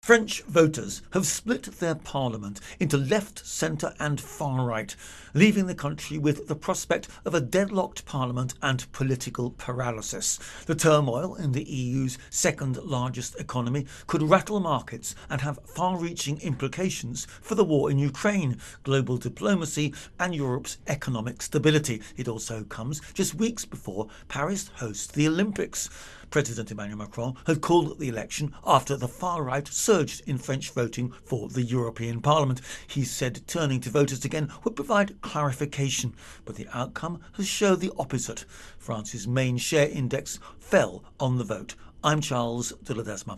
French voters have split their parliament into left, centre and far right, leaving the country with the prospect of a deadlocked parliament and political paralysis. The turmoil in the EU's second largest economy could rattle markets and have far-reaching implications for the war in Ukraine, global diplomacy and Europe's economic stability. It also comes just weeks before Paris hosts the Olympics. President Emmanuel Macron had called the election after the far right surged in French voting for the European Parliament. He said turning to voters again would provide clarification, but the outcome has shown the opposite. France's main share index fell on the vote. I'm Charles de Ledesma.